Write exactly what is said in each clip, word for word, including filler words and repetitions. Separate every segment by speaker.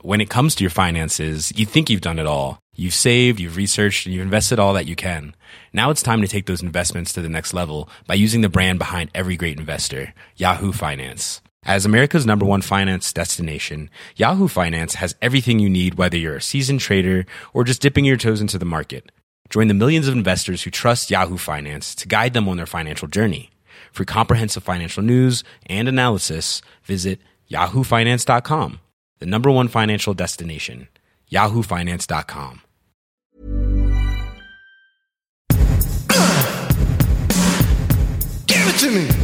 Speaker 1: when it comes to your finances, you think you've done it all. You've saved, you've researched, and you've invested all that you can. Now it's time to take those investments to the next level by using the brand behind every great investor, Yahoo Finance. As America's number one finance destination, Yahoo Finance has everything you need, whether you're a seasoned trader or just dipping your toes into the market. Join the millions of investors who trust Yahoo Finance to guide them on their financial journey. For comprehensive financial news and analysis, visit yahoo finance dot com, the number one financial destination, yahoo finance dot com.
Speaker 2: Give it to me.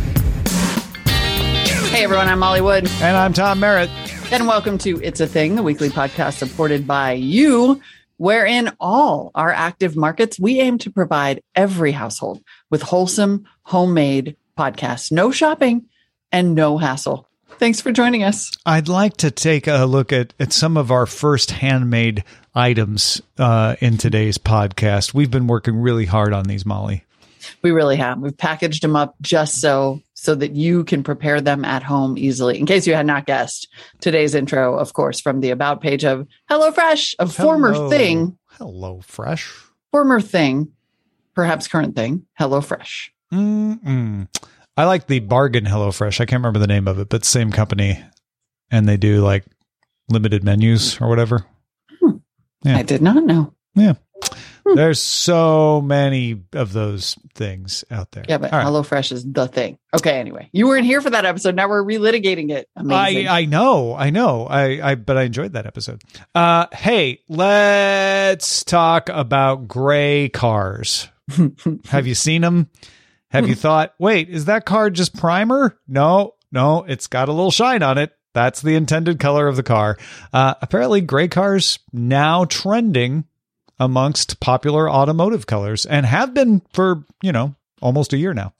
Speaker 3: Hey everyone, I'm Molly Wood.
Speaker 4: And I'm Tom Merritt.
Speaker 3: And welcome to It's a Thing, the weekly podcast supported by you, wherein all our active markets, we aim to provide every household with wholesome, homemade podcasts. No shopping and no hassle. Thanks for joining us.
Speaker 4: I'd like to take a look at, at some of our first handmade items uh, in today's podcast. We've been working really hard on these, Molly.
Speaker 3: We really have. We've packaged them up just so so that you can prepare them at home easily. In case you had not guessed, today's intro, of course, from the About page of HelloFresh, a former
Speaker 4: Hello.
Speaker 3: thing.
Speaker 4: Hello, Fresh.
Speaker 3: Former thing, perhaps current thing, HelloFresh.
Speaker 4: Mm-mm. I like the bargain HelloFresh. I can't remember the name of it, but same company. And they do like limited menus or whatever.
Speaker 3: Hmm.
Speaker 4: Yeah.
Speaker 3: I did not know.
Speaker 4: Yeah. There's so many of those things out there.
Speaker 3: Yeah, but
Speaker 4: All right.
Speaker 3: HelloFresh is the thing. Okay, anyway. You weren't here for that episode. Now we're relitigating it. Amazing.
Speaker 4: I, I know, I know. I, I but I enjoyed that episode. Uh, hey, let's talk about gray cars. Have you seen them? Have you thought, wait, is that car just primer? No, no, it's got a little shine on it. That's the intended color of the car. Uh, apparently, gray cars now trending amongst popular automotive colors and have been for, you know, almost a year now.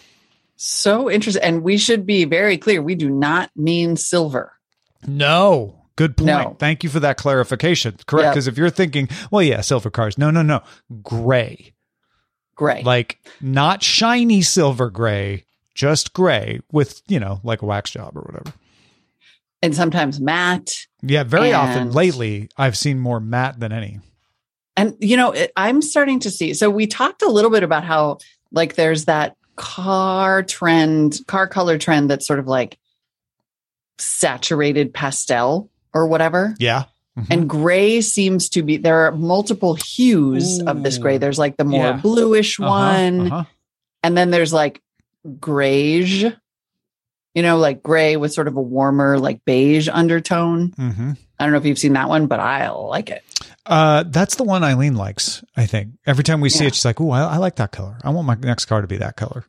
Speaker 3: So interesting. And we should be very clear. We do not mean silver.
Speaker 4: No. Good point.
Speaker 3: No.
Speaker 4: Thank you for that clarification. Correct.
Speaker 3: Yep.
Speaker 4: Because if you're thinking, well, yeah, silver cars. No, no, no. Gray.
Speaker 3: Gray.
Speaker 4: Like not shiny silver gray, just gray with, you know, like a wax job or whatever.
Speaker 3: And sometimes matte.
Speaker 4: Yeah. Very
Speaker 3: And-
Speaker 4: often lately, I've seen more matte than any.
Speaker 3: And, you know, it, I'm starting to see. So we talked a little bit about how, like, there's that car trend, car color trend that's sort of like saturated pastel or whatever.
Speaker 4: Yeah. Mhm.
Speaker 3: And gray seems to be, there are multiple hues
Speaker 4: Ooh.
Speaker 3: of this gray. There's like the more
Speaker 4: Yeah.
Speaker 3: bluish
Speaker 4: Uh-huh,
Speaker 3: one.
Speaker 4: uh-huh.
Speaker 3: And then there's like grayish, you know, like gray with sort of a warmer, like beige undertone.
Speaker 4: Mm-hmm.
Speaker 3: I don't know if you've seen that one, but I like it.
Speaker 4: Uh, that's the one Eileen likes, I think. Every time we see
Speaker 3: Yeah.
Speaker 4: it, she's like, oh, I, I like that color. I want my next car to be that color.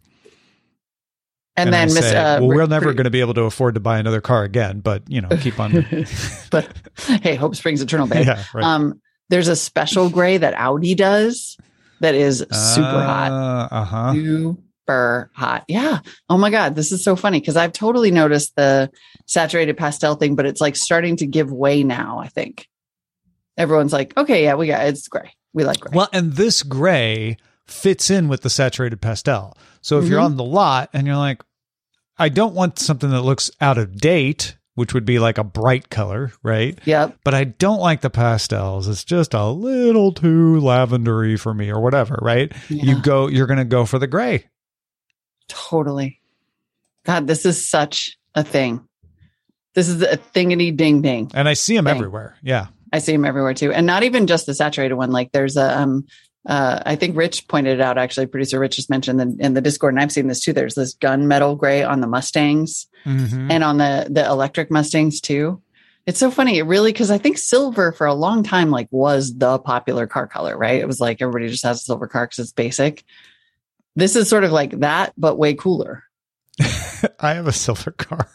Speaker 3: And,
Speaker 4: And
Speaker 3: then
Speaker 4: I
Speaker 3: Miss,
Speaker 4: say,
Speaker 3: uh,
Speaker 4: well, we're
Speaker 3: Rick-
Speaker 4: never going to be able to afford to buy another car again, but, you know, keep on.
Speaker 3: but hey, hope springs eternal, babe.
Speaker 4: Yeah, right.
Speaker 3: Um, there's a special gray that Audi does that is super hot.
Speaker 4: Uh, uh-huh.
Speaker 3: Super hot. Yeah. Oh my God. This is so funny because I've totally noticed the saturated pastel thing, but it's like starting to give way now, I think. Everyone's like, okay, yeah, we got it's gray. We like gray.
Speaker 4: Well, and this gray fits in with the saturated pastel. So if you're
Speaker 3: Mhm.
Speaker 4: on the lot and you're like, I don't want something that looks out of date, which would be like a bright color, right?
Speaker 3: Yep.
Speaker 4: But I don't like the pastels. It's just a little too lavendery for me or whatever, right?
Speaker 3: Yeah.
Speaker 4: You go, you're going to go for the gray.
Speaker 3: Totally. God, this is such a thing. This is a thingity ding ding.
Speaker 4: And I see them
Speaker 3: Thing.
Speaker 4: everywhere. Yeah.
Speaker 3: I see them everywhere too. And not even just the saturated one. Like there's a, um, uh, I think Rich pointed it out, actually, producer Rich just mentioned in, in the Discord, and I've seen this too. There's this gunmetal gray on the Mustangs
Speaker 4: Mm-hmm.
Speaker 3: and on the, the electric Mustangs too. It's so funny. It really, cause I think silver for a long time, like was the popular car color, right? It was like, everybody just has a silver car cause it's basic. This is sort of like that, but way cooler.
Speaker 4: I have a silver car.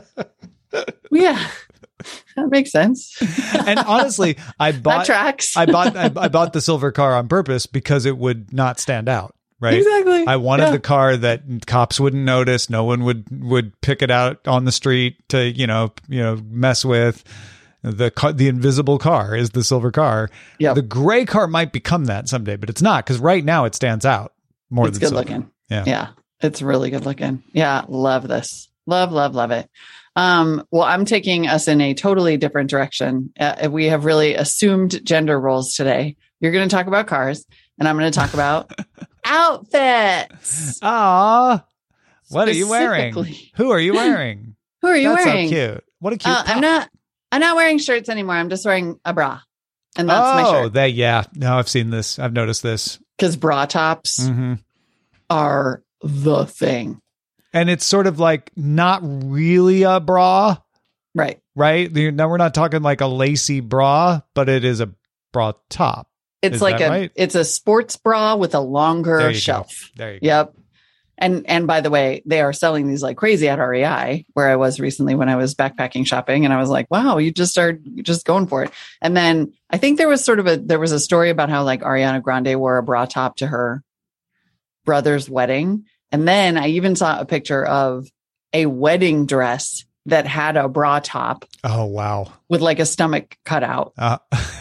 Speaker 3: Yeah. That makes sense.
Speaker 4: And honestly, I
Speaker 3: That
Speaker 4: bought
Speaker 3: tracks.
Speaker 4: I bought I, I bought the silver car on purpose because it would not stand out, right?
Speaker 3: Exactly.
Speaker 4: I wanted
Speaker 3: Yeah.
Speaker 4: the car that cops wouldn't notice, no one would would pick it out on the street to, you know, you know, mess with. The car, the invisible car is the silver car.
Speaker 3: Yep.
Speaker 4: The gray car might become that someday, but it's not because right now it stands out more
Speaker 3: It's
Speaker 4: than
Speaker 3: good
Speaker 4: silver.
Speaker 3: looking.
Speaker 4: Yeah.
Speaker 3: Yeah. It's really good looking. Yeah. Love this. Love, love, love it. Um, well, I'm taking us in a totally different direction. Uh, we have really assumed gender roles today. You're going to talk about cars, and I'm going to talk about outfits.
Speaker 4: Ah, what are you wearing? Who are you wearing?
Speaker 3: Who are you
Speaker 4: That's
Speaker 3: wearing?
Speaker 4: So cute. What a cute.
Speaker 3: Uh, I'm not. I'm not wearing shirts anymore. I'm just wearing a bra, and that's
Speaker 4: oh,
Speaker 3: my shirt.
Speaker 4: They, yeah. No, I've seen this. I've noticed this
Speaker 3: because bra tops
Speaker 4: mm-hmm.
Speaker 3: are the thing,
Speaker 4: and it's sort of like not really a bra,
Speaker 3: right?
Speaker 4: Right. Now we're not talking like a lacy bra, but it is a bra top.
Speaker 3: It's
Speaker 4: is
Speaker 3: like a.
Speaker 4: Right?
Speaker 3: It's a sports bra with a longer
Speaker 4: there
Speaker 3: shelf.
Speaker 4: Go. There you go.
Speaker 3: Yep. And and by the way, they are selling these like crazy at R E I, where I was recently when I was backpacking shopping, and I was like, "Wow, you just are just going for it." And then I think there was sort of a there was a story about how like Ariana Grande wore a bra top to her brother's wedding, and then I even saw a picture of a wedding dress that had a bra top.
Speaker 4: Oh wow!
Speaker 3: With like a stomach cutout.
Speaker 4: Uh,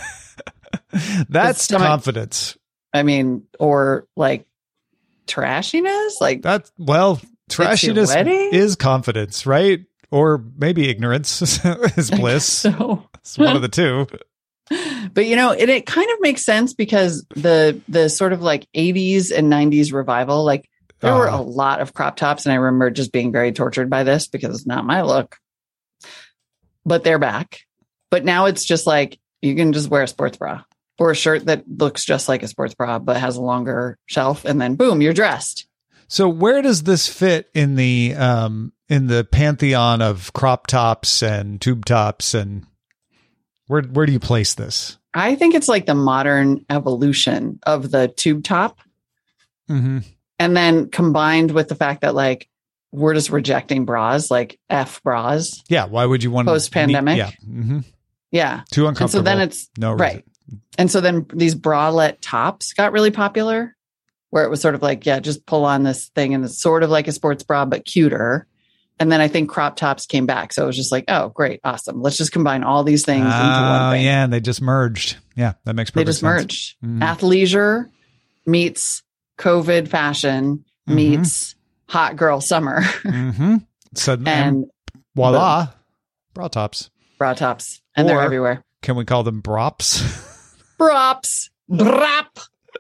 Speaker 4: that's
Speaker 3: stomach,
Speaker 4: confidence.
Speaker 3: I mean, or like. Trashiness like
Speaker 4: that well trashiness is confidence, right? Or maybe ignorance is bliss. So. It's one of the two.
Speaker 3: But you know, it, it kind of makes sense because the the sort of like eighties and nineties revival, like there uh, were a lot of crop tops, and I remember just being very tortured by this because it's not my look. But they're back. But now it's just like you can just wear a sports bra. Or a shirt that looks just like a sports bra, but has a longer shelf, and then boom, you're dressed.
Speaker 4: So where does this fit in the um, in the pantheon of crop tops and tube tops, and where where do you place this?
Speaker 3: I think it's like the modern evolution of the tube top,
Speaker 4: mm-hmm.
Speaker 3: and then combined with the fact that like we're just rejecting bras, like F bras.
Speaker 4: Yeah, why would you want
Speaker 3: post pandemic?
Speaker 4: Yeah, mm-hmm.
Speaker 3: yeah,
Speaker 4: too uncomfortable.
Speaker 3: And so then it's
Speaker 4: no reason.
Speaker 3: Right. And so then these bralette tops got really popular, where it was sort of like, yeah, just pull on this thing and it's sort of like a sports bra, but cuter. And then I think crop tops came back. So it was just like, oh, great. Awesome. Let's just combine all these things
Speaker 4: uh,
Speaker 3: into one thing.
Speaker 4: Yeah. And they just merged. Yeah. That makes perfect sense.
Speaker 3: They just merged. Mm-hmm. Athleisure meets COVID fashion mm-hmm. meets hot girl summer.
Speaker 4: mm-hmm. So, and,
Speaker 3: and
Speaker 4: voila, bra tops.
Speaker 3: Bra tops. And or they're everywhere.
Speaker 4: Can we call them brops?
Speaker 3: Props. Brap.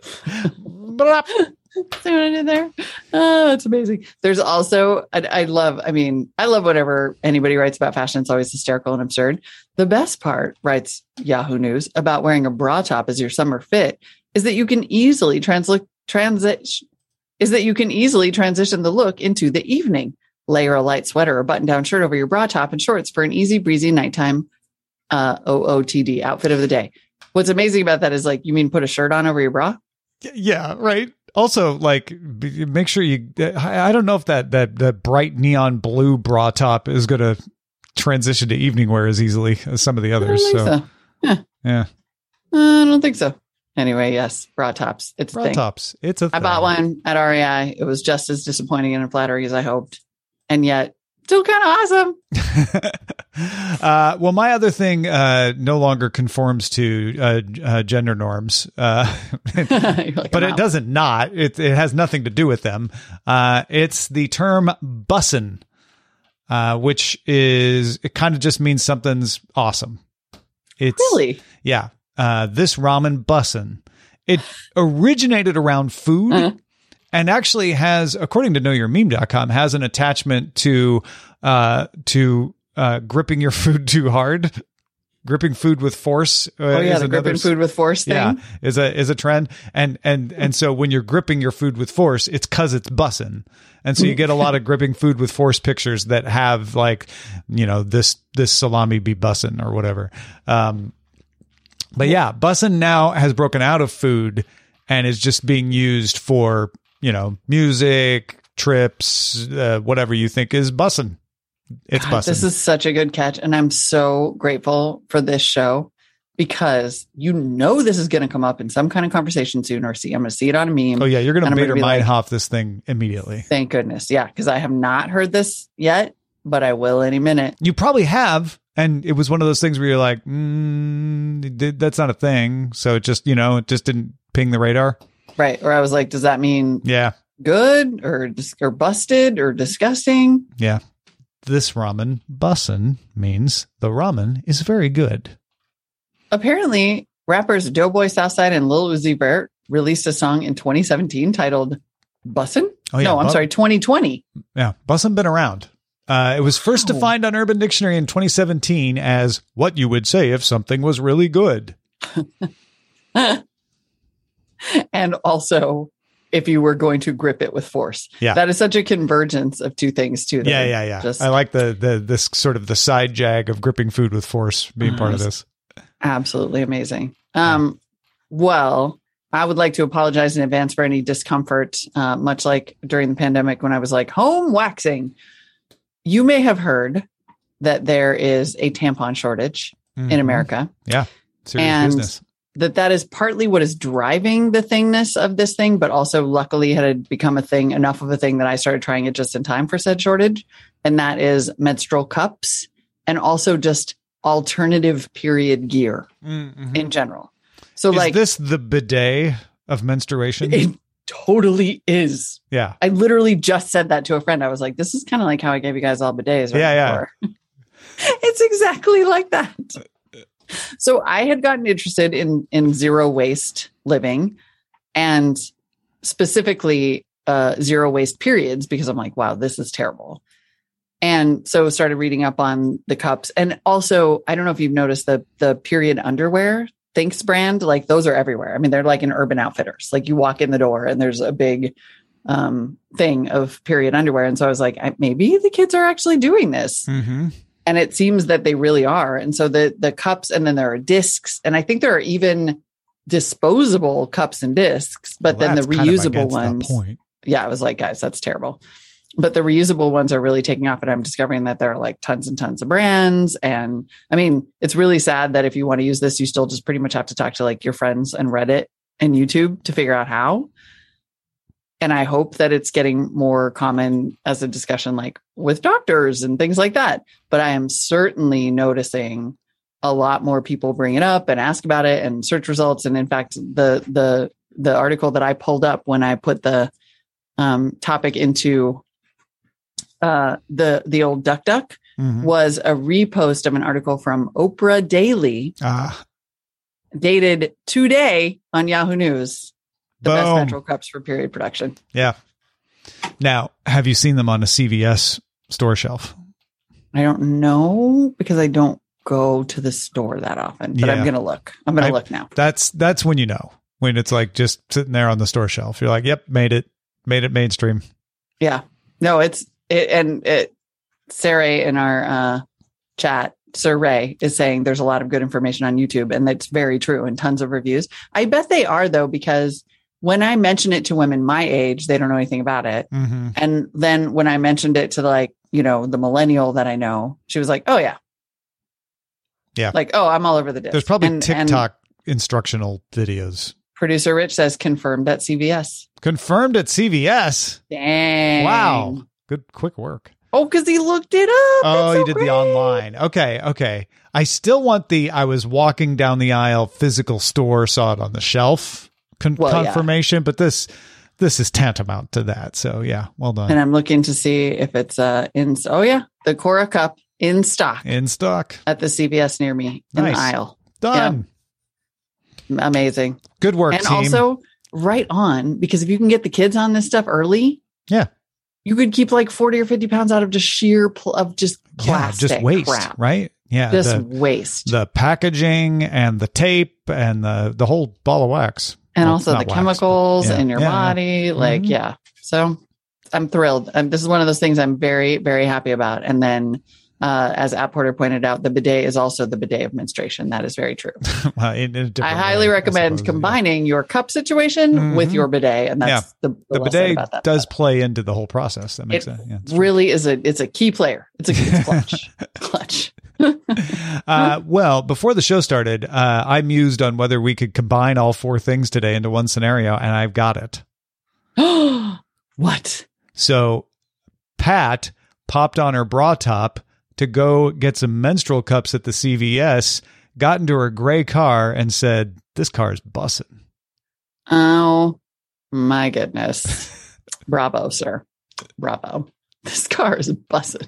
Speaker 4: Brap.
Speaker 3: See what I did there? Oh, that's amazing. There's also, I, I love, I mean, I love whatever anybody writes about fashion. It's always hysterical and absurd. The best part, writes Yahoo News, about wearing a bra top as your summer fit is that you can easily transli- transit, is that you can easily transition the look into the evening. Layer a light sweater or button-down shirt over your bra top and shorts for an easy breezy nighttime uh, O O T D outfit of the day. What's amazing about that is like, you mean put a shirt on over your bra?
Speaker 4: Yeah, right. Also, like, make sure you, I don't know if that, that, that bright neon blue bra top is going to transition to evening wear as easily as some of the others.
Speaker 3: I don't think
Speaker 4: so,
Speaker 3: so. Yeah.
Speaker 4: yeah.
Speaker 3: Uh, I don't think so. Anyway, yes, bra tops. It's
Speaker 4: bra
Speaker 3: a thing.
Speaker 4: tops. It's a thing.
Speaker 3: I bought one at R E I. It was just as disappointing and unflattering as I hoped. And yet, still kind of awesome.
Speaker 4: uh, well, my other thing uh, no longer conforms to uh, uh, gender norms, uh, like, but it doesn't not. It, it has nothing to do with them. Uh, it's the term bussin', uh, which is, it kind of just means something's awesome. It's
Speaker 3: really?
Speaker 4: Yeah. Uh, this ramen bussin'. It originated around food. Uh-huh. And actually has, according to know your meme dot com, has an attachment to uh, to uh, gripping your food too hard, gripping food with force. Uh,
Speaker 3: oh yeah,
Speaker 4: is
Speaker 3: the
Speaker 4: another,
Speaker 3: gripping food with force thing.
Speaker 4: Yeah, is a is a trend. And and and so when you're gripping your food with force, it's because it's bussin'. And so you get a lot of gripping food with force pictures that have like, you know, this this salami be bussin' or whatever. Um, but yeah, bussin' now has broken out of food and is just being used for, you know, music, trips, uh, whatever you think is bussin'. It's bussin'.
Speaker 3: This is such a good catch. And I'm so grateful for this show because you know this is going to come up in some kind of conversation soon or see. I'm going to see it on a meme.
Speaker 4: Oh, yeah. You're going to Bader Meinhof like, this thing immediately.
Speaker 3: Thank goodness. Yeah. Because I have not heard this yet, but I will any minute.
Speaker 4: You probably have. And it was one of those things where you're like, mm, that's not a thing. So it just, you know, it just didn't ping the radar.
Speaker 3: Right. Or I was like, does that mean
Speaker 4: yeah,
Speaker 3: good or or busted or disgusting?
Speaker 4: Yeah. this ramen bussin' means the ramen is very good.
Speaker 3: Apparently, rappers Doughboy Southside and Lil Uzi Vert released a song in twenty seventeen titled Bussin'?
Speaker 4: Oh, yeah,
Speaker 3: no, I'm
Speaker 4: bu-
Speaker 3: sorry, twenty twenty.
Speaker 4: Yeah, bussin' been around. Uh, it was first
Speaker 3: Wow.
Speaker 4: defined on Urban Dictionary in twenty seventeen as what you would say if something was really good.
Speaker 3: And also, if you were going to grip it with force.
Speaker 4: Yeah.
Speaker 3: That is such a convergence of two things, too. that
Speaker 4: Yeah,
Speaker 3: are
Speaker 4: yeah, yeah.
Speaker 3: Just
Speaker 4: I like the the this sort of the side jag of gripping food with force being part of
Speaker 3: Uh,
Speaker 4: this.
Speaker 3: absolutely amazing. Um, well, I would like to apologize in advance for any discomfort, uh, much like during the pandemic when I was like home waxing. You may have heard that there is a tampon shortage
Speaker 4: Mhm.
Speaker 3: in America.
Speaker 4: Yeah, serious
Speaker 3: And
Speaker 4: business.
Speaker 3: that that is partly what is driving the thingness of this thing, but also luckily had become a thing, enough of a thing that I started trying it just in time for said shortage. And that is menstrual cups and also just alternative period gear
Speaker 4: Mhm.
Speaker 3: in general. So
Speaker 4: Is
Speaker 3: like
Speaker 4: this the bidet of menstruation?
Speaker 3: it totally is.
Speaker 4: Yeah.
Speaker 3: I literally just said that to a friend. I was like, this is kind of like how I gave you guys all bidets right
Speaker 4: Yeah, yeah.
Speaker 3: before. It's exactly like that. So I had gotten interested in in zero waste living and specifically uh, zero waste periods because I'm like, wow, this is terrible. And so started reading up on the cups. And also, I don't know if you've noticed the the period underwear, Thinks brand, like those are everywhere. I mean, they're like in Urban Outfitters. Like you walk in the door and there's a big um, thing of period underwear. And so I was like, I, maybe the kids are actually doing this.
Speaker 4: Mm-hmm.
Speaker 3: And it seems that they really are. And so the the cups, and then there are discs, and I think there are even disposable cups and discs, but
Speaker 4: Well,
Speaker 3: then the
Speaker 4: that's kind of
Speaker 3: reusable
Speaker 4: against the
Speaker 3: ones.
Speaker 4: point.
Speaker 3: Yeah, I was like, guys, that's terrible. But the reusable ones are really taking off, and I'm discovering that there are like tons and tons of brands. And I mean, it's really sad that if you want to use this, you still just pretty much have to talk to like your friends and Reddit and YouTube to figure out how. And I hope that it's getting more common as a discussion, like with doctors and things like that. But I am certainly noticing a lot more people bring it up and ask about it and search results. And in fact, the the the article that I pulled up when I put the um, topic into uh, the the old Duck Duck
Speaker 4: Mhm.
Speaker 3: was a repost of an article from Oprah Daily,
Speaker 4: Ah,
Speaker 3: dated today on Yahoo News. The best
Speaker 4: boom.
Speaker 3: menstrual cups for period production.
Speaker 4: Yeah. Now, have you seen them on a C V S store shelf?
Speaker 3: I don't know because I don't go to the store that often, but
Speaker 4: Yeah.
Speaker 3: I'm going to look. I'm going
Speaker 4: I-
Speaker 3: to look now.
Speaker 4: That's that's when you know. When it's like just sitting there on the store shelf. You're like, yep, made it. Made it mainstream.
Speaker 3: Yeah. No, it's, it, and it, Sarah in our uh, chat, Sir Ray is saying there's a lot of good information on YouTube, and that's very true, and tons of reviews. I bet they are though, because when I mention it to women my age, they don't know anything about it.
Speaker 4: Mm-hmm.
Speaker 3: And then when I mentioned it to like, you know, the millennial that I know, she was like, oh yeah.
Speaker 4: Yeah.
Speaker 3: Like, oh, I'm all over the disc.
Speaker 4: There's probably
Speaker 3: And-
Speaker 4: TikTok instructional videos.
Speaker 3: Producer Rich says confirmed at C V S.
Speaker 4: Confirmed at C V S.
Speaker 3: Dang.
Speaker 4: Wow. Good, quick work.
Speaker 3: Oh, because he looked it up.
Speaker 4: Oh,
Speaker 3: That's
Speaker 4: you
Speaker 3: so
Speaker 4: did
Speaker 3: great.
Speaker 4: the online. Okay, okay. I still want the I was walking down the aisle physical store, saw it on the shelf con-
Speaker 3: Well, yeah.
Speaker 4: confirmation, but this this is tantamount to that. So yeah, well done.
Speaker 3: And I'm looking to see if it's uh in. Oh yeah, the Cora Cup in stock
Speaker 4: In stock.
Speaker 3: at the C V S near me in
Speaker 4: Nice.
Speaker 3: the aisle.
Speaker 4: Done.
Speaker 3: Amazing.
Speaker 4: Good work,
Speaker 3: And
Speaker 4: team.
Speaker 3: also right on, because if you can get the kids on this stuff early,
Speaker 4: yeah.
Speaker 3: you could keep like forty or fifty pounds out of just sheer pl- of just
Speaker 4: Yeah,
Speaker 3: plastic
Speaker 4: just waste,
Speaker 3: crap.
Speaker 4: right? Yeah.
Speaker 3: Just
Speaker 4: the,
Speaker 3: waste.
Speaker 4: the packaging and the tape and the the whole ball of wax.
Speaker 3: and
Speaker 4: Well,
Speaker 3: also
Speaker 4: not
Speaker 3: the
Speaker 4: wax,
Speaker 3: chemicals
Speaker 4: but yeah,
Speaker 3: in your
Speaker 4: yeah, yeah.
Speaker 3: body. Like,
Speaker 4: Mhm.
Speaker 3: yeah. So I'm thrilled. Um, this is one of those things I'm very, very happy about. And then, uh, as App Porter pointed out, the bidet is also the bidet of menstruation. That is very true.
Speaker 4: Well, in- in a
Speaker 3: I
Speaker 4: different
Speaker 3: highly
Speaker 4: way, I
Speaker 3: recommend
Speaker 4: suppose, yeah.
Speaker 3: combining your cup situation with
Speaker 4: Mhm.
Speaker 3: your bidet. And that's the, the,
Speaker 4: The
Speaker 3: well said
Speaker 4: bidet
Speaker 3: about that.
Speaker 4: does play into the whole process. That makes
Speaker 3: It
Speaker 4: sense. Yeah, it's true.
Speaker 3: really is a, it's a key player. It's a it's clutch, clutch.
Speaker 4: uh, well, before the show started, uh, I mused on whether we could combine all four things today into one scenario, and I've got it.
Speaker 3: What?
Speaker 4: So Pat popped on her bra top to go get some menstrual cups at the C V S, got into her gray car, and said, "This car is bussin'."
Speaker 3: Oh my goodness. Bravo, sir. Bravo. This car is busted.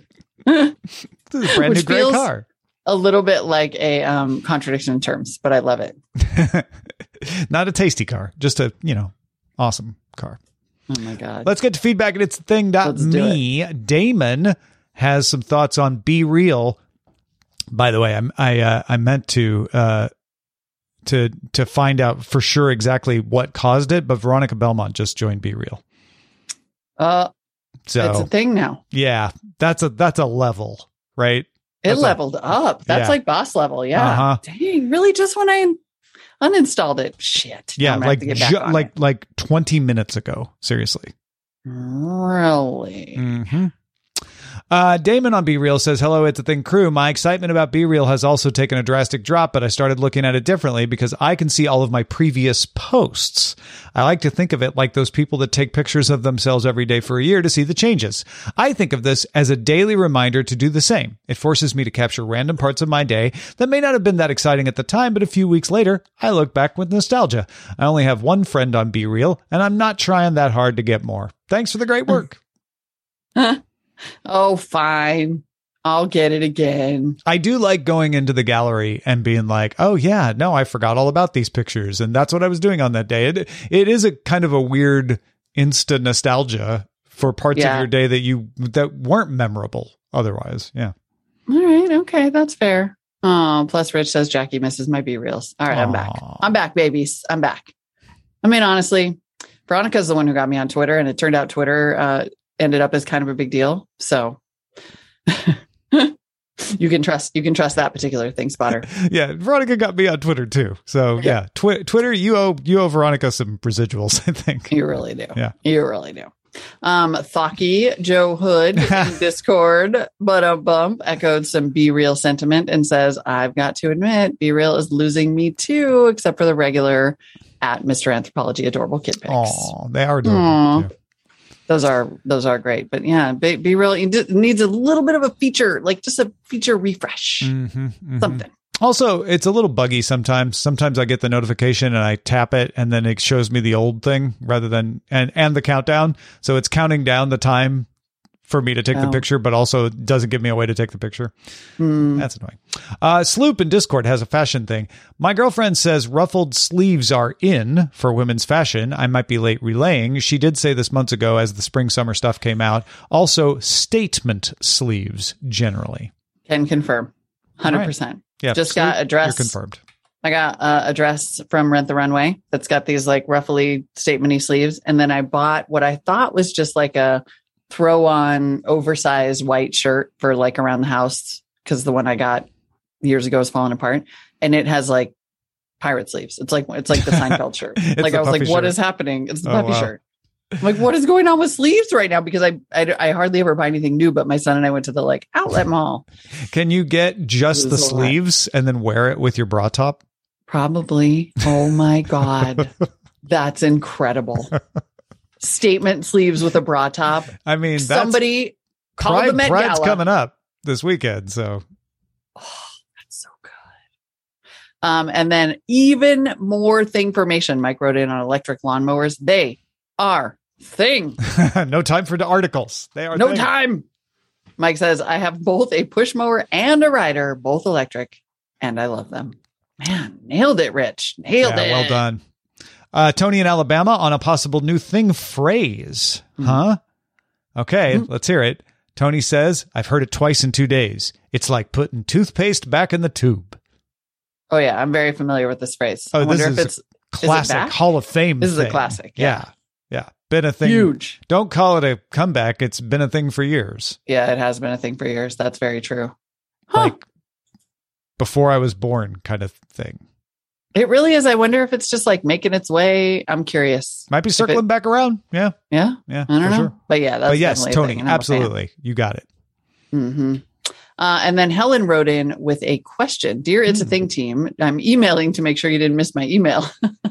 Speaker 4: This is a brand
Speaker 3: Which
Speaker 4: new gray
Speaker 3: feels
Speaker 4: car.
Speaker 3: A little bit like a um, contradiction in terms, but I love it.
Speaker 4: Not a tasty car, just a, you know, awesome car.
Speaker 3: Oh my God.
Speaker 4: Let's get to feedback at it's thing dot me. Damon has some thoughts on Be Real. By the way, I'm, I uh, I meant to uh, to to find out for sure exactly what caused it, but Veronica Belmont just joined Be Real.
Speaker 3: Uh,
Speaker 4: so
Speaker 3: it's a thing now.
Speaker 4: Yeah, that's a that's a level, right?
Speaker 3: It
Speaker 4: That's
Speaker 3: leveled
Speaker 4: a,
Speaker 3: up. That's
Speaker 4: yeah.
Speaker 3: like boss level. Yeah.
Speaker 4: Uh-huh.
Speaker 3: Dang, really? Just when I uninstalled it? Shit.
Speaker 4: Yeah,
Speaker 3: I'm gonna have
Speaker 4: like
Speaker 3: to get back
Speaker 4: ju-
Speaker 3: on
Speaker 4: like
Speaker 3: it.
Speaker 4: like twenty minutes ago. Seriously.
Speaker 3: Really?
Speaker 4: Mm-hmm. Uh, Damon on Be Real says, hello, It's a Thing crew. My excitement about Be Real has also taken a drastic drop, but I started looking at it differently because I can see all of my previous posts. I like to think of it like those people that take pictures of themselves every day for a year to see the changes. I think of this as a daily reminder to do the same. It forces me to capture random parts of my day that may not have been that exciting at the time, but a few weeks later, I look back with nostalgia. I only have one friend on Be Real, and I'm not trying that hard to get more. Thanks for the great work.
Speaker 3: Huh? Oh, fine. I'll get it again.
Speaker 4: I do like going into the gallery and being like, oh, yeah, no, I forgot all about these pictures. And that's what I was doing on that day. It, it is a kind of a weird insta nostalgia for parts
Speaker 3: Yeah.
Speaker 4: of your day that you that weren't memorable otherwise. Yeah.
Speaker 3: All right. Okay. That's fair. Oh, plus Rich says Jackie misses my B reels. All right. I'm back.
Speaker 4: Aw.
Speaker 3: I'm back, babies. I'm back. I mean, honestly, Veronica's the one who got me on Twitter, and it turned out Twitter uh, ended up as kind of a big deal. So you can trust, you can trust that particular thing, Spotter.
Speaker 4: Yeah. Veronica got me on Twitter too. So yeah, yeah. Twi- Twitter, you owe, you owe Veronica some residuals, I think.
Speaker 3: You really do.
Speaker 4: Yeah.
Speaker 3: You really do. Um, Thaki Joe Hood in Discord, but a bump echoed some Be Real sentiment and says, I've got to admit, Be Real is losing me too, except for the regular at Mister Anthropology adorable kid pics.
Speaker 4: Oh, they are adorable. Too.
Speaker 3: Those are, those are great. But yeah, Be, Be Real it needs a little bit of a feature, like just a feature refresh,
Speaker 4: Mm-hmm, mm-hmm.
Speaker 3: something.
Speaker 4: Also, it's a little buggy sometimes. Sometimes I get the notification and I tap it and then it shows me the old thing rather than, and, and the countdown. So it's counting down the time for me to take
Speaker 3: Oh.
Speaker 4: the picture, but also doesn't give me a way to take the picture.
Speaker 3: Mm.
Speaker 4: That's annoying. Uh, Sloop in Discord has a fashion thing. My girlfriend says ruffled sleeves are in for women's fashion. I might be late relaying. She did say this months ago as the spring summer stuff came out. Also statement sleeves generally.
Speaker 3: Can confirm. one hundred percent.
Speaker 4: Yeah.
Speaker 3: Just
Speaker 4: Sloop,
Speaker 3: got a dress.
Speaker 4: You're confirmed.
Speaker 3: I got uh, a dress from Rent the Runway that's got these like ruffly statementy sleeves. And then I bought what I thought was just like a throw on oversized white shirt for like around the house. Cause the one I got years ago is falling apart, and it has like pirate sleeves. It's like, it's like the Seinfeld shirt. Like I was like,
Speaker 4: shirt.
Speaker 3: what is happening? It's the
Speaker 4: Oh,
Speaker 3: puppy
Speaker 4: wow.
Speaker 3: shirt. I'm like, what is going on with sleeves right now? Because I, I, I hardly ever buy anything new, but my son and I went to the like outlet mall.
Speaker 4: Can you get just
Speaker 3: It
Speaker 4: the
Speaker 3: was a lot.
Speaker 4: sleeves and then wear it with your bra top?
Speaker 3: Probably. Oh my God. That's incredible. Statement sleeves with a bra top.
Speaker 4: I mean, that's
Speaker 3: Somebody call
Speaker 4: Pride,
Speaker 3: the Met
Speaker 4: Pride's
Speaker 3: Gala.
Speaker 4: coming up this weekend. So
Speaker 3: Oh, that's so good. Um, and then even more thing formation. Mike wrote in on electric lawnmowers. They are thing.
Speaker 4: no time for the articles. They are
Speaker 3: No
Speaker 4: thing.
Speaker 3: time. Mike says, I have both a push mower and a rider, both electric, and I love them. Man, nailed it, Rich. Nailed
Speaker 4: Yeah,
Speaker 3: it.
Speaker 4: well done. Uh, Tony in Alabama on a possible new thing phrase.
Speaker 3: Mhm.
Speaker 4: Huh? Okay,
Speaker 3: Mhm.
Speaker 4: let's hear it. Tony says, I've heard it twice in two days. It's like putting toothpaste back in the tube.
Speaker 3: Oh, yeah. I'm very familiar with this phrase.
Speaker 4: Oh,
Speaker 3: I wonder
Speaker 4: this
Speaker 3: if
Speaker 4: is
Speaker 3: it's
Speaker 4: Classic
Speaker 3: back?
Speaker 4: Hall of Fame.
Speaker 3: This is a
Speaker 4: thing.
Speaker 3: classic,
Speaker 4: Yeah.
Speaker 3: yeah.
Speaker 4: yeah. Been a thing.
Speaker 3: huge.
Speaker 4: Don't call it a comeback. It's been a thing for years.
Speaker 3: Yeah, it has been a thing for years. That's very true. Huh.
Speaker 4: Like before I was born kind of thing.
Speaker 3: It really is. I wonder if it's just like making its way. I'm curious.
Speaker 4: Might be
Speaker 3: If
Speaker 4: circling
Speaker 3: it-
Speaker 4: back around. Yeah.
Speaker 3: Yeah.
Speaker 4: Yeah.
Speaker 3: I don't
Speaker 4: for
Speaker 3: know.
Speaker 4: Sure.
Speaker 3: But yeah, that's
Speaker 4: But yes,
Speaker 3: definitely a
Speaker 4: Tony,
Speaker 3: thing, and I'm a fan.
Speaker 4: absolutely. You got it.
Speaker 3: Mm-hmm. Uh, and then Helen wrote in with a question. Dear It's a
Speaker 4: Hmm.
Speaker 3: Thing team, I'm emailing to make sure you didn't miss my email.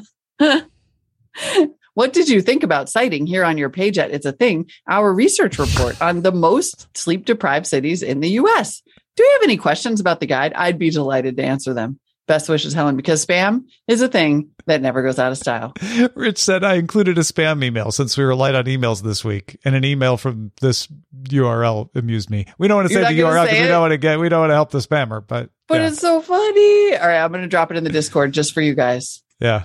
Speaker 3: What did you think about citing here on your page at It's a Thing, our research report on the most sleep deprived cities in the U S? Do you have any questions about the guide? I'd be delighted to answer them. Best wishes, Helen, because spam is a thing that never goes out of style.
Speaker 4: Rich said, I included a spam email since we were light on emails this week, and an email from this U R L amused me. We don't want to
Speaker 3: You're
Speaker 4: say the
Speaker 3: not
Speaker 4: U R L
Speaker 3: gonna
Speaker 4: because
Speaker 3: say
Speaker 4: we
Speaker 3: it?
Speaker 4: don't want to get, we don't want to help the spammer, but
Speaker 3: But
Speaker 4: yeah.
Speaker 3: it's so funny. All right, I'm going to drop it in the Discord just for you guys.
Speaker 4: Yeah.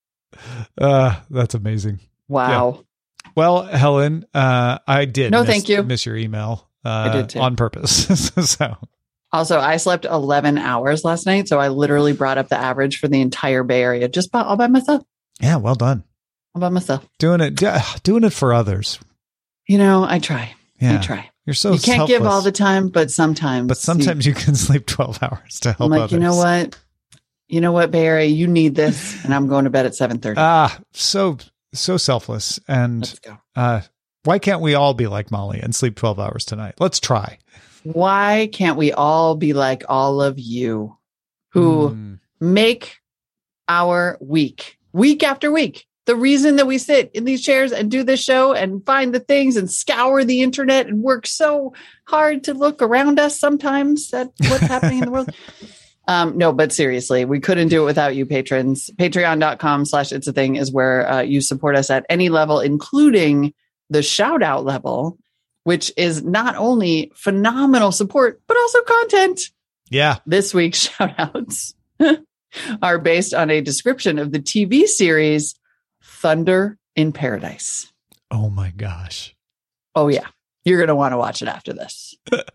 Speaker 4: Uh, that's amazing.
Speaker 3: Wow.
Speaker 4: Well, Helen, uh, I did
Speaker 3: No,
Speaker 4: miss,
Speaker 3: thank you.
Speaker 4: miss your email uh,
Speaker 3: I did too.
Speaker 4: on purpose. So
Speaker 3: Also, I slept eleven hours last night, so I literally brought up the average for the entire Bay Area just by, all by myself.
Speaker 4: yeah, well done.
Speaker 3: All by myself.
Speaker 4: Doing it, yeah, doing it for others.
Speaker 3: You know, I try.
Speaker 4: Yeah.
Speaker 3: I try.
Speaker 4: You're so
Speaker 3: you can't give
Speaker 4: selfless.
Speaker 3: all the time, but sometimes.
Speaker 4: But sometimes you, you can sleep twelve hours to help
Speaker 3: I'm like,
Speaker 4: others.
Speaker 3: you know what? You know what, Bay Area, you need this, and I'm going to bed at seven thirty.
Speaker 4: Ah, so so selfless. And
Speaker 3: Let's go.
Speaker 4: uh, why can't we all be like Molly and sleep twelve hours tonight? Let's try.
Speaker 3: Why can't we all be like all of you who
Speaker 4: Mm.
Speaker 3: make our week, week after week? The reason that we sit in these chairs and do this show and find the things and scour the internet and work so hard to look around us sometimes at what's happening in the world. Um, no, but seriously, we couldn't do it without you patrons. Patreon.com slash it's a thing is where uh, you support us at any level, including the shout out level, which is not only phenomenal support, but also content.
Speaker 4: Yeah.
Speaker 3: This week's shout outs are based on a description of the T V series Thunder in Paradise.
Speaker 4: Oh my gosh.
Speaker 3: Oh, yeah. You're going to want to watch it after this.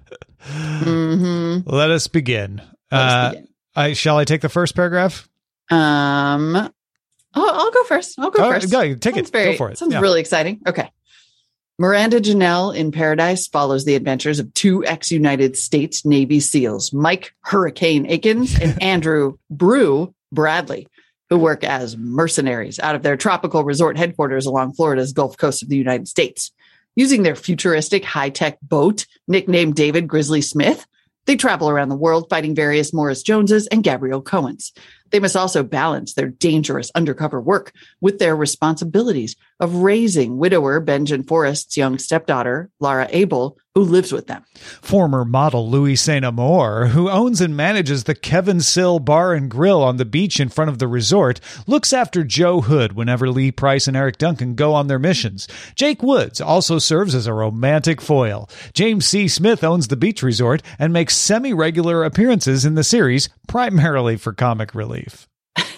Speaker 3: mm-hmm.
Speaker 4: Let us begin.
Speaker 3: Let us
Speaker 4: Uh,
Speaker 3: begin.
Speaker 4: I shall I take the first paragraph?
Speaker 3: Um, oh, I'll go first. I'll go
Speaker 4: Oh,
Speaker 3: first.
Speaker 4: go, take
Speaker 3: Sounds
Speaker 4: it.
Speaker 3: very-
Speaker 4: Go for it.
Speaker 3: Sounds
Speaker 4: Yeah.
Speaker 3: really exciting. Okay. Miranda Janelle in Paradise follows the adventures of two ex-United States Navy SEALs, Mike Hurricane Akins and Andrew Brew Bradley, who work as mercenaries out of their tropical resort headquarters along Florida's Gulf Coast of the United States. Using their futuristic high-tech boat, nicknamed David Grizzly Smith, they travel around the world fighting various Morris Joneses and Gabrielle Cohens. They must also balance their dangerous undercover work with their responsibilities of raising widower Benjamin Forrest's young stepdaughter, Lara Abel, who lives with them.
Speaker 4: Former model Louis Saint Amour, who owns and manages the Kevin Sill Bar and Grill on the beach in front of the resort, looks after Joe Hood whenever Lee Price and Eric Duncan go on their missions. Jake Woods also serves as a romantic foil. James C. Smith owns the beach resort and makes semi-regular appearances in the series, primarily for comic relief.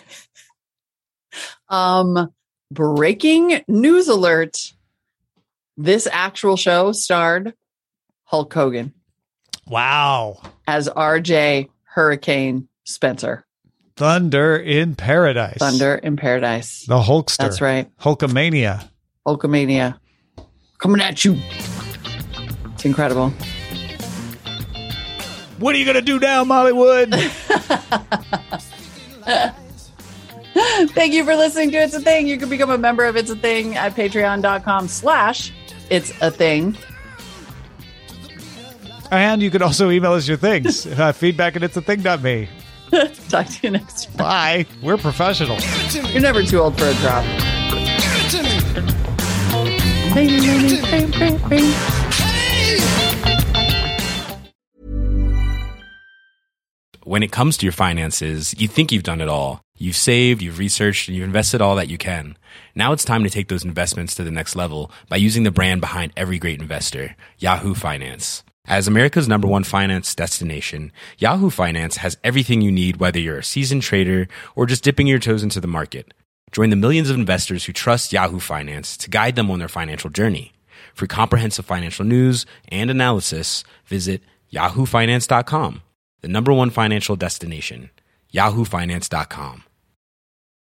Speaker 3: Um, breaking news alert. This actual show starred Hulk Hogan
Speaker 4: Wow.
Speaker 3: as R J Hurricane Spencer.
Speaker 4: Thunder in Paradise.
Speaker 3: Thunder in Paradise.
Speaker 4: The Hulkster.
Speaker 3: That's right.
Speaker 4: Hulkamania.
Speaker 3: Hulkamania. Coming at you. It's incredible.
Speaker 4: What are you going to do now, Mollywood?
Speaker 3: Thank you for listening to It's a Thing. You can become a member of It's a Thing at patreon.com slash It's a Thing.
Speaker 4: And you can also email us your things. Uh, feedback at it's a thing dot me.
Speaker 3: Talk to you next time.
Speaker 4: Bye. We're professional.
Speaker 3: You're never too old for a drop.
Speaker 1: When it comes to your finances, you think you've done it all. You've saved, you've researched, and you've invested all that you can. Now it's time to take those investments to the next level by using the brand behind every great investor, Yahoo Finance. As America's number one finance destination, Yahoo Finance has everything you need, whether you're a seasoned trader or just dipping your toes into the market. Join the millions of investors who trust Yahoo Finance to guide them on their financial journey. For comprehensive financial news and analysis, visit yahoo finance dot com, the number one financial destination, yahoo finance dot com.